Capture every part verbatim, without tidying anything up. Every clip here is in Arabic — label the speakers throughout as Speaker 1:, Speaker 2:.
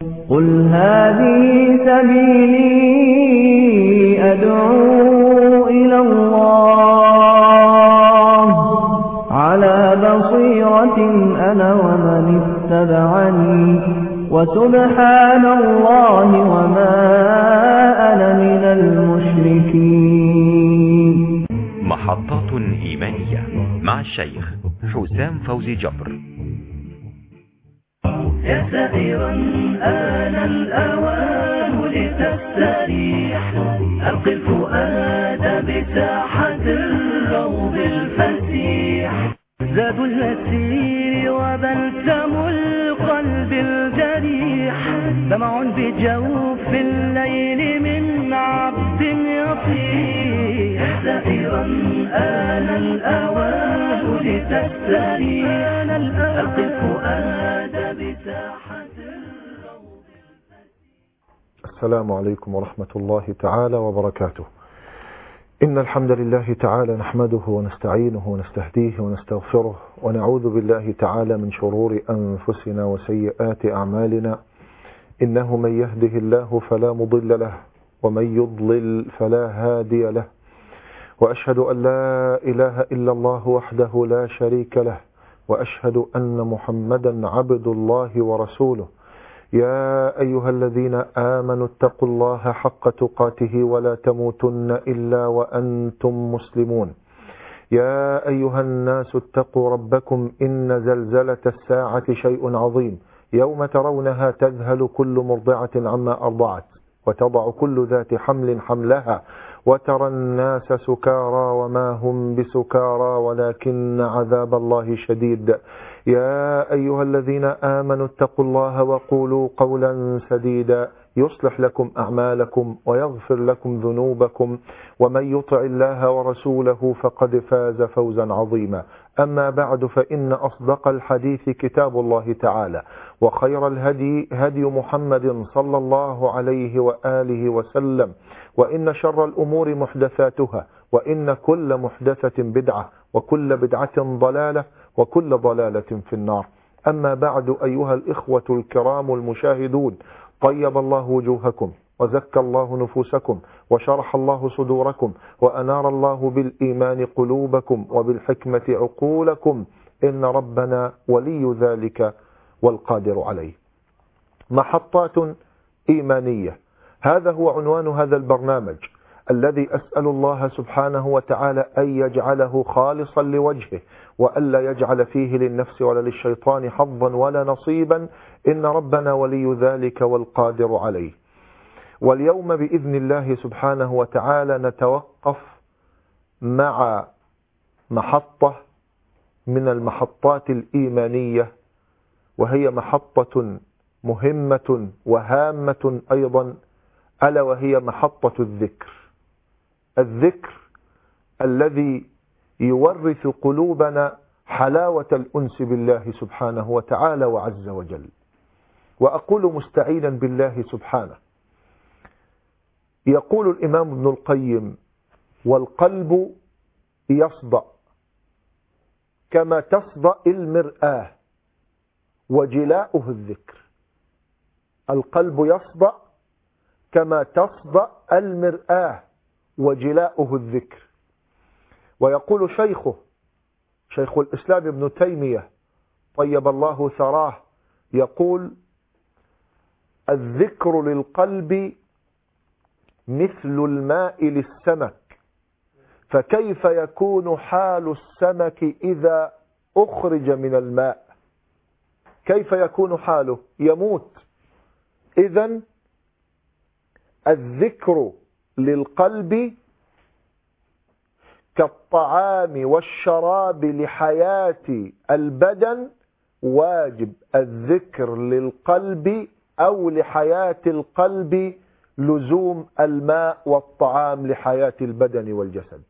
Speaker 1: قل هذه سبيلي أدعو إلى الله على بصيرة أنا ومن اتبعني وسبحان الله وما أنا من المشركين.
Speaker 2: محطات إيمانية مع الشيخ حسام فوزي جبر.
Speaker 3: يا سائرا آن الأوان لتستريح، ألقي الفؤاد بساحة الروض الفسيح، زاد المسير وبلسم القلب الجريح، دمع بجوف الليل من عبد يطيح. يا سائرا آن الأوان لتستريح، ألقي الفؤاد بساحة الروض الفسيح.
Speaker 4: السلام عليكم ورحمة الله تعالى وبركاته. إن الحمد لله تعالى نحمده ونستعينه ونستهديه ونستغفره ونعوذ بالله تعالى من شرور أنفسنا وسيئات أعمالنا، إنه من يهده الله فلا مضل له ومن يضلل فلا هادي له، وأشهد أن لا إله إلا الله وحده لا شريك له، وأشهد أن محمدا عبد الله ورسوله. يا أيها الذين آمنوا اتقوا الله حق تقاته ولا تموتن إلا وأنتم مسلمون. يا أيها الناس اتقوا ربكم إن زلزلة الساعة شيء عظيم، يوم ترونها تذهل كل مرضعة عما أرضعت وتضع كل ذات حمل حملها وترى الناس سكارى وما هم بسكارى ولكن عذاب الله شديد. يا أيها الذين آمنوا اتقوا الله وقولوا قولا سديدا يصلح لكم أعمالكم ويغفر لكم ذنوبكم، ومن يطع الله ورسوله فقد فاز فوزا عظيما. أما بعد، فإن أصدق الحديث كتاب الله تعالى، وخير الهدي هدي محمد صلى الله عليه وآله وسلم، وإن شر الأمور محدثاتها، وإن كل محدثة بدعة، وكل بدعة ضلالة، وكل ضلالة في النار. أما بعد، أيها الإخوة الكرام المشاهدون، طيب الله وجوهكم وزكى الله نفوسكم وشرح الله صدوركم وأنار الله بالإيمان قلوبكم وبالحكمة عقولكم، إن ربنا ولي ذلك والقادر عليه. محطات إيمانية، هذا هو عنوان هذا البرنامج الذي أسأل الله سبحانه وتعالى أن يجعله خالصا لوجهه، وألا يجعل فيه للنفس ولا للشيطان حظا ولا نصيبا، إن ربنا ولي ذلك والقادر عليه. واليوم بإذن الله سبحانه وتعالى نتوقف مع محطة من المحطات الإيمانية، وهي محطة مهمة وهامة أيضا، ألا وهي محطة الذكر. الذكر الذي يورث قلوبنا حلاوة الأنس بالله سبحانه وتعالى وعز وجل. وأقول مستعينا بالله سبحانه، يقول الإمام ابن القيم: والقلب يصدأ كما تصدأ المرآة وجلاؤه الذكر. القلب يصدأ كما تصدأ المرآة وجلاؤه الذكر. ويقول شيخه شيخ الإسلام ابن تيمية طيب الله ثراه، يقول: الذكر للقلب مثل الماء للسمك، فكيف يكون حال السمك إذا أخرج من الماء؟ كيف يكون حاله؟ يموت. إذن الذكر للقلب كالطعام والشراب لحياة البدن، واجب الذكر للقلب أو لحياة القلب لزوم الماء والطعام لحياة البدن والجسد.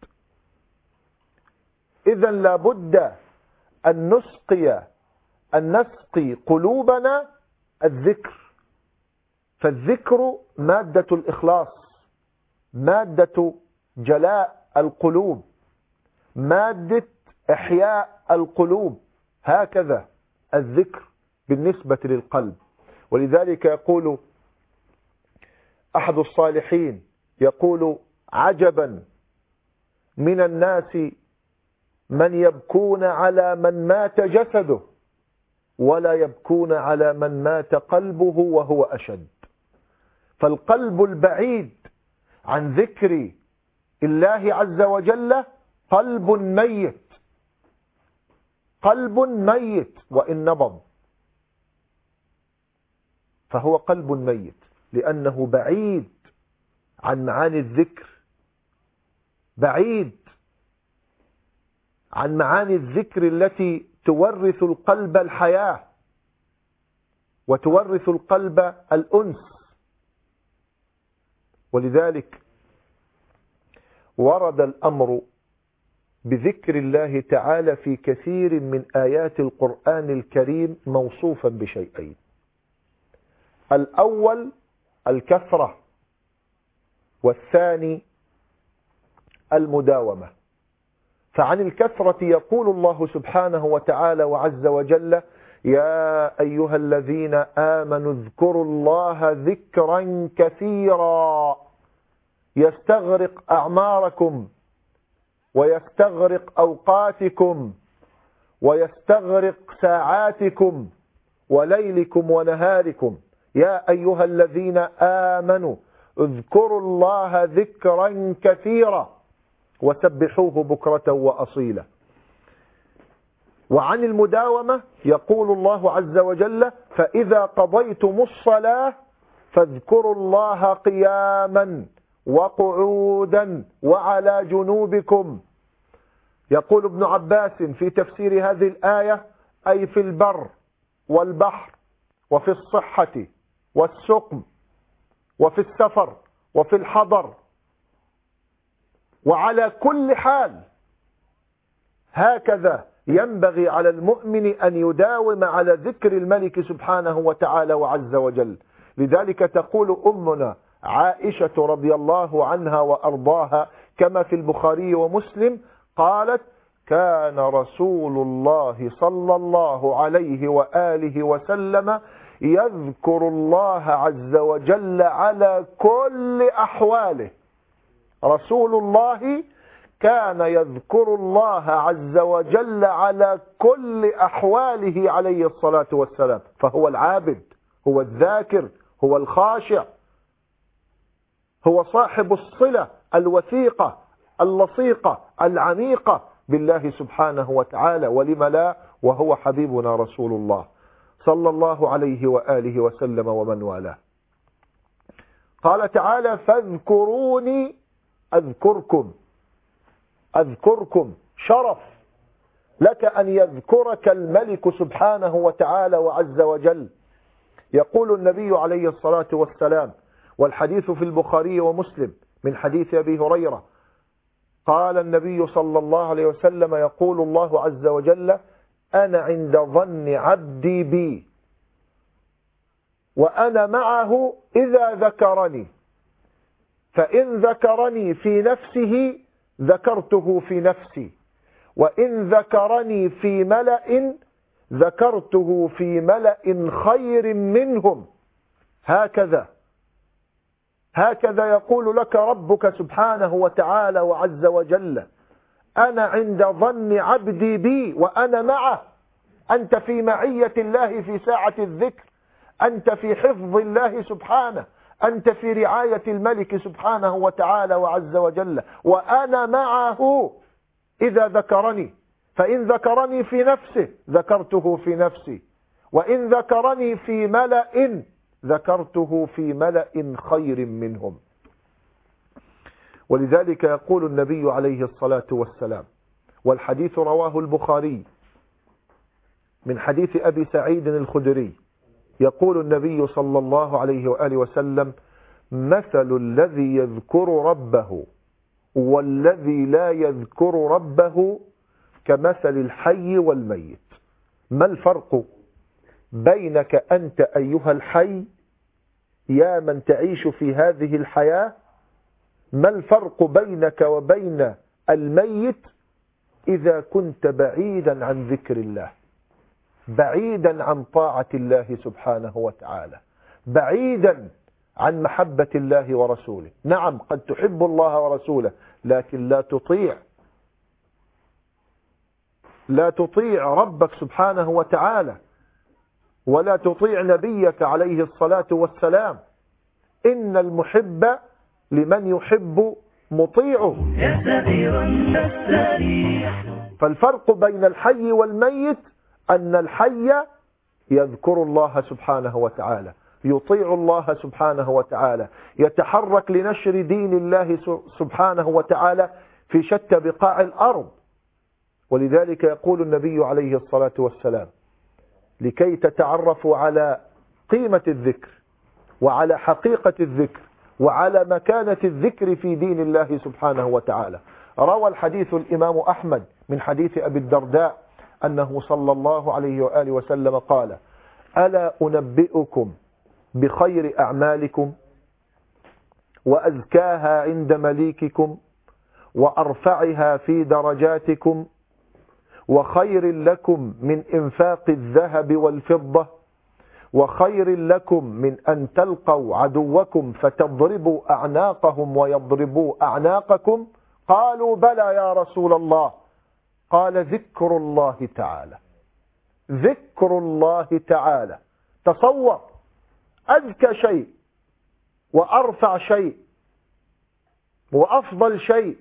Speaker 4: إذن لابد أن نسقي أن نسقي قلوبنا الذكر. فالذكر مادة الإخلاص، مادة جلاء القلوب، مادة إحياء القلوب. هكذا الذكر بالنسبة للقلب. ولذلك يقول أحد الصالحين يقول عجبا من الناس من يبكون على من مات جسده ولا يبكون على من مات قلبه وهو أشد. فالقلب البعيد عن ذكر الله عز وجل قلب ميت، قلب ميت وإن نبض، فهو قلب ميت لأنه بعيد عن معاني الذكر، بعيد عن معاني الذكر التي تورث القلب الحياة وتورث القلب الأنس. ولذلك ورد الأمر بذكر الله تعالى في كثير من آيات القرآن الكريم موصوفا بشيئين: الأول الكثرة، والثاني المداومة. فعن الكثرة يقول الله سبحانه وتعالى وعز وجل: يا أيها الذين آمنوا اذكروا الله ذكرا كثيرا يستغرق أعماركم ويستغرق أوقاتكم ويستغرق ساعاتكم وليلكم ونهاركم. يا أيها الذين آمنوا اذكروا الله ذكرا كثيرا وسبحوه بكرة وأصيلا. وعن المداومة يقول الله عز وجل: فإذا قضيتم الصلاة فاذكروا الله قياما وقعودا وعلى جنوبكم. يقول ابن عباس في تفسير هذه الآية: أي في البر والبحر وفي الصحة والسقم وفي السفر وفي الحضر وعلى كل حال. هكذا ينبغي على المؤمن أن يداوم على ذكر الملك سبحانه وتعالى وعز وجل. لذلك تقول أمنا عائشة رضي الله عنها وأرضاها كما في البخاري ومسلم قالت: كان رسول الله صلى الله عليه وآله وسلم يذكر الله عز وجل على كل أحواله. رسول الله كان يذكر الله عز وجل على كل أحواله عليه الصلاة والسلام، فهو العابد، هو الذاكر، هو الخاشع، هو صاحب الصلة الوثيقة اللصيقة العميقة بالله سبحانه وتعالى. ولم لا وهو حبيبنا رسول الله صلى الله عليه وآله وسلم ومن والاه. قال تعالى: فاذكروني أذكركم. أذكركم شرف لك أن يذكرك الملك سبحانه وتعالى وعز وجل. يقول النبي عليه الصلاة والسلام، والحديث في البخاري ومسلم من حديث أبي هريرة، قال النبي صلى الله عليه وسلم: يقول الله عز وجل: أنا عند ظن عبدي بي وأنا معه إذا ذكرني، فإن ذكرني في نفسه ذكرته في نفسي، وإن ذكرني في ملأ ذكرته في ملأ خير منهم. هكذا هكذا يقول لك ربك سبحانه وتعالى وعز وجل: أنا عند ظن عبدي بي وأنا معه. أنت في معية الله في ساعة الذكر، أنت في حفظ الله سبحانه، أنت في رعاية الملك سبحانه وتعالى وعز وجل. وأنا معه إذا ذكرني، فإن ذكرني في نفسه ذكرته في نفسي، وإن ذكرني في ملأ ذكرته في ملأ خير منهم. ولذلك يقول النبي عليه الصلاة والسلام، والحديث رواه البخاري من حديث أبي سعيد الخدري، يقول النبي صلى الله عليه وآله وسلم: مثل الذي يذكر ربه والذي لا يذكر ربه كمثل الحي والميت. ما الفرق بينك أنت أيها الحي يا من تعيش في هذه الحياة؟ ما الفرق بينك وبين الميت إذا كنت بعيدا عن ذكر الله؟ بعيدا عن طاعة الله سبحانه وتعالى، بعيدا عن محبة الله ورسوله. نعم قد تحب الله ورسوله، لكن لا تطيع لا تطيع ربك سبحانه وتعالى، ولا تطيع نبيك عليه الصلاة والسلام. إن المحب لمن يحب مطيعه. فالفرق بين الحي والميت أن الحي يذكر الله سبحانه وتعالى، يطيع الله سبحانه وتعالى، يتحرك لنشر دين الله سبحانه وتعالى في شتى بقاع الأرض. ولذلك يقول النبي عليه الصلاة والسلام: لكي تتعرفوا على قيمة الذكر وعلى حقيقة الذكر وعلى مكانة الذكر في دين الله سبحانه وتعالى. روى الحديث الإمام أحمد من حديث أبي الدرداء أنه صلى الله عليه وآله وسلم قال: ألا أنبئكم بخير أعمالكم وأزكاها عند مليككم وأرفعها في درجاتكم وخير لكم من إنفاق الذهب والفضة وخير لكم من أن تلقوا عدوكم فتضربوا أعناقهم ويضربوا أعناقكم؟ قالوا: بلى يا رسول الله. قال: ذكر الله تعالى. ذكر الله تعالى. تصور، أذكى شيء وأرفع شيء وأفضل شيء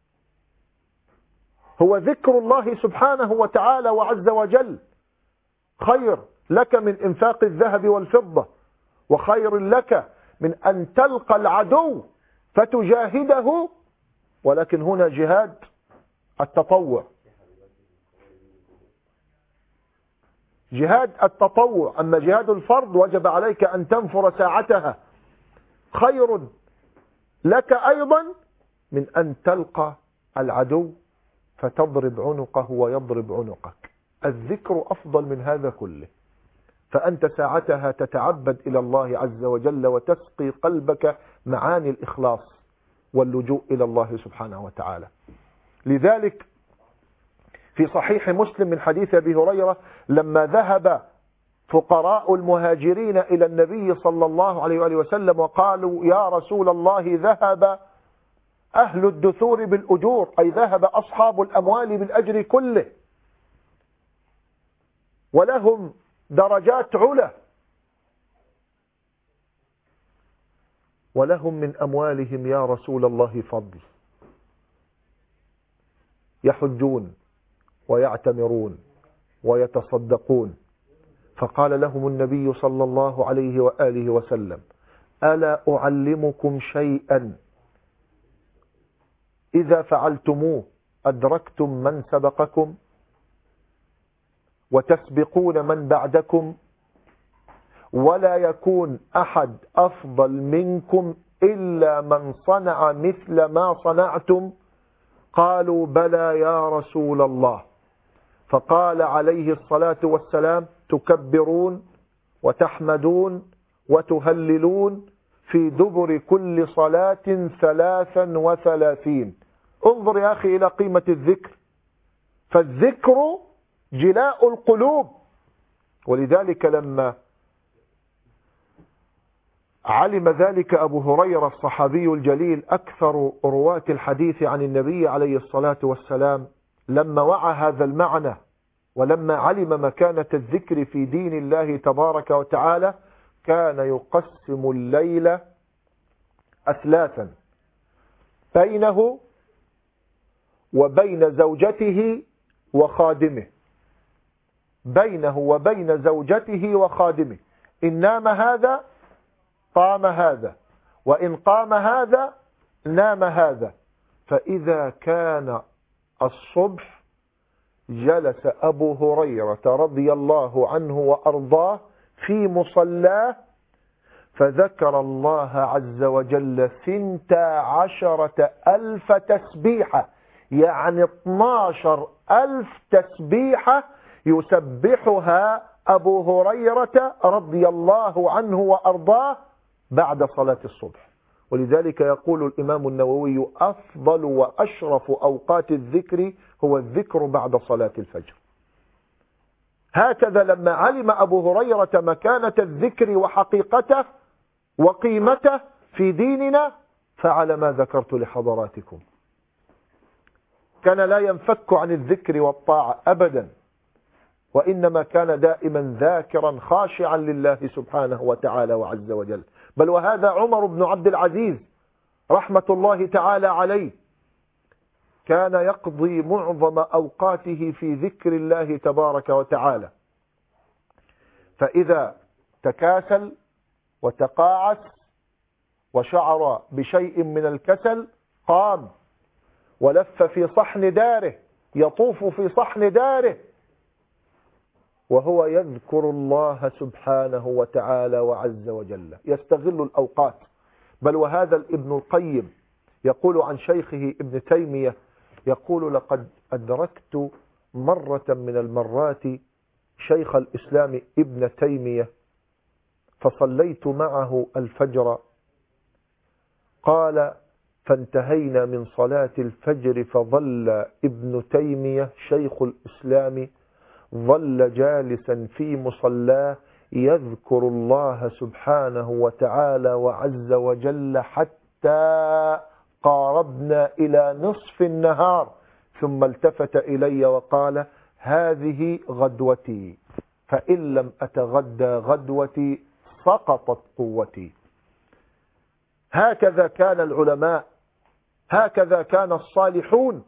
Speaker 4: هو ذكر الله سبحانه وتعالى وعز وجل. خير لك من إنفاق الذهب والفضة، وخير لك من أن تلقى العدو فتجاهده، ولكن هنا جهاد التطوع، جهاد التطوع. أما جهاد الفرض وجب عليك أن تنفر ساعتها. خير لك أيضا من أن تلقى العدو فتضرب عنقه ويضرب عنقك. الذكر أفضل من هذا كله. فأنت ساعتها تتعبد إلى الله عز وجل وتسقي قلبك معاني الإخلاص واللجوء إلى الله سبحانه وتعالى. لذلك في صحيح مسلم من حديث أبي هريرة لما ذهب فقراء المهاجرين إلى النبي صلى الله عليه وآله وسلم وقالوا: يا رسول الله، ذهب أهل الدثور بالأجور، أي ذهب أصحاب الأموال بالأجر كله، ولهم درجات علا، ولهم من أموالهم يا رسول الله فضل، يحجون ويعتمرون ويتصدقون. فقال لهم النبي صلى الله عليه وآله وسلم: ألا أعلمكم شيئا إذا فعلتموه أدركتم من سبقكم وتسبقون من بعدكم، ولا يكون أحد أفضل منكم إلا من صنع مثل ما صنعتم؟ قالوا: بلى يا رسول الله. فقال عليه الصلاة والسلام: تكبرون وتحمدون وتهللون في دبر كل صلاة ثلاثا وثلاثين. انظر يا أخي إلى قيمة الذكر، فالذكر جلاء القلوب. ولذلك لما علم ذلك أبو هريرة الصحابي الجليل أكثر رواة الحديث عن النبي عليه الصلاة والسلام، لما وعى هذا المعنى ولما علم مكانة الذكر في دين الله تبارك وتعالى، كان يقسم الليل أثلاثا بينه وبين زوجته وخادمه، بينه وبين زوجته وخادمه. إن نام هذا قام هذا، وإن قام هذا نام هذا. فإذا كان الصبح جلس أبو هريرة رضي الله عنه وأرضاه في مصلاه فذكر الله عز وجل ثنتا عشرة ألف تسبيحة، يعني اثناشر ألف تسبيحة يسبحها أبو هريرة رضي الله عنه وأرضاه بعد صلاة الصبح. ولذلك يقول الإمام النووي: أفضل وأشرف أوقات الذكر هو الذكر بعد صلاة الفجر. هكذا لما علم أبو هريرة مكانة الذكر وحقيقته وقيمته في ديننا فعل ما ذكرت لحضراتكم. كان لا ينفك عن الذكر والطاعة أبدا، وإنما كان دائما ذاكرا خاشعا لله سبحانه وتعالى وعز وجل. بل وهذا عمر بن عبد العزيز رحمة الله تعالى عليه كان يقضي معظم أوقاته في ذكر الله تبارك وتعالى، فإذا تكاسل وتقاعس وشعر بشيء من الكسل قام ولف في صحن داره، يطوف في صحن داره وهو يذكر الله سبحانه وتعالى وعز وجل، يستغل الأوقات. بل وهذا ابن القيم يقول عن شيخه ابن تيمية، يقول لقد أدركت مرة من المرات شيخ الإسلام ابن تيمية فصليت معه الفجر، قال فانتهينا من صلاة الفجر فظل ابن تيمية شيخ الإسلام ظل جالسا في مصلاه يذكر الله سبحانه وتعالى وعز وجل حتى قاربنا إلى نصف النهار، ثم التفت إلي وقال هذه غدوتي، فإن لم أتغدى غدوتي سقطت قوتي. هكذا كان العلماء، هكذا كان الصالحون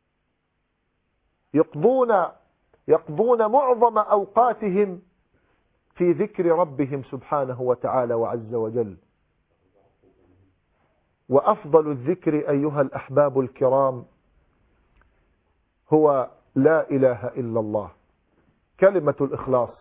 Speaker 4: يقضون يقضون معظم أوقاتهم في ذكر ربهم سبحانه وتعالى وعز وجل. وأفضل الذكر أيها الأحباب الكرام هو لا إله إلا الله، كلمة الإخلاص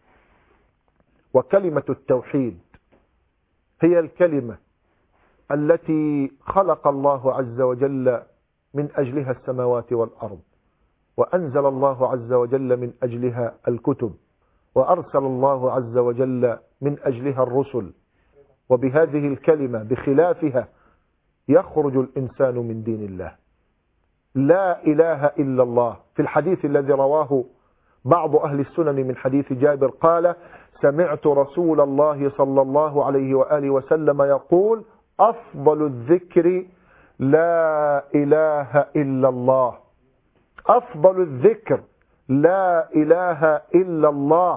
Speaker 4: وكلمة التوحيد هي الكلمة التي خلق الله عز وجل من أجلها السماوات والأرض، وأنزل الله عز وجل من أجلها الكتب، وأرسل الله عز وجل من أجلها الرسل. وبهذه الكلمة بخلافها يخرج الإنسان من دين الله. لا إله إلا الله. في الحديث الذي رواه بعض أهل السنن من حديث جابر قال سمعت رسول الله صلى الله عليه وآله وسلم يقول أفضل الذكر لا إله إلا الله. أفضل الذكر لا إله إلا الله.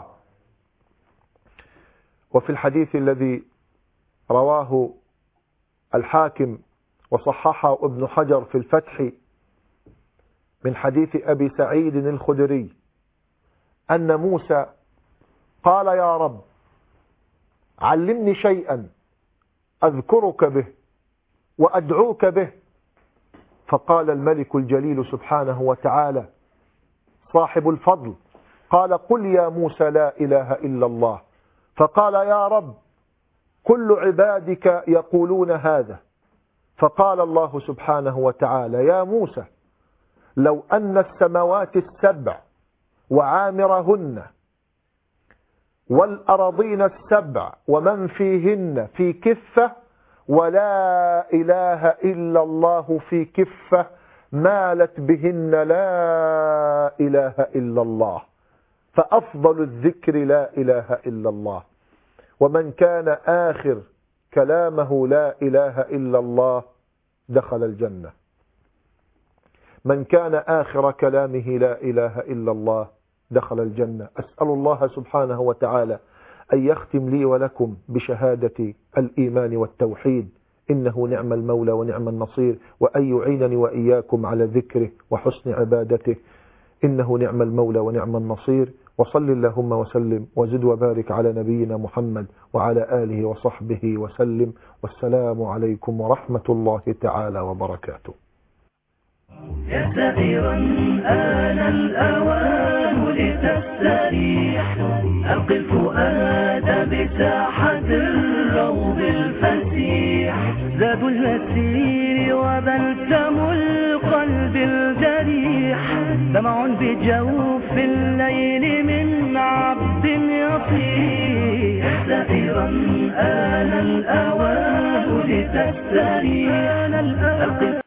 Speaker 4: وفي الحديث الذي رواه الحاكم وصححه ابن حجر في الفتح من حديث أبي سعيد الخدري أن موسى قال يا رب علمني شيئا أذكرك به وأدعوك به، فقال الملك الجليل سبحانه وتعالى صاحب الفضل قال قل يا موسى لا إله إلا الله، فقال يا رب كل عبادك يقولون هذا، فقال الله سبحانه وتعالى يا موسى لو أن السماوات السبع وعامرهن والأراضين السبع ومن فيهن في كفة ولا إله إلا الله في كفة مالت بهن لا إله إلا الله. فأفضل الذكر لا إله إلا الله. ومن كان آخر كلامه لا إله إلا الله دخل الجنة. من كان آخر كلامه لا إله إلا الله دخل الجنة. أسأل الله سبحانه وتعالى أن يختم لي ولكم بشهادة الإيمان والتوحيد إنه نعم المولى ونعم النصير، وأن يعينني وإياكم على ذكره وحسن عبادته إنه نعم المولى ونعم النصير. وصل اللهم وسلم وزد وبارك على نبينا محمد وعلى آله وصحبه وسلم، والسلام عليكم ورحمة الله تعالى وبركاته.
Speaker 3: يا سائرا آن الأوان لتستريح، ألق الفؤاد بساحة الروض الفسيح، زاد المسير وبلسم القلب الجريح، دمع بجوف الليل من عبد يصيح. يا سائرا آن الأوان لتستريح،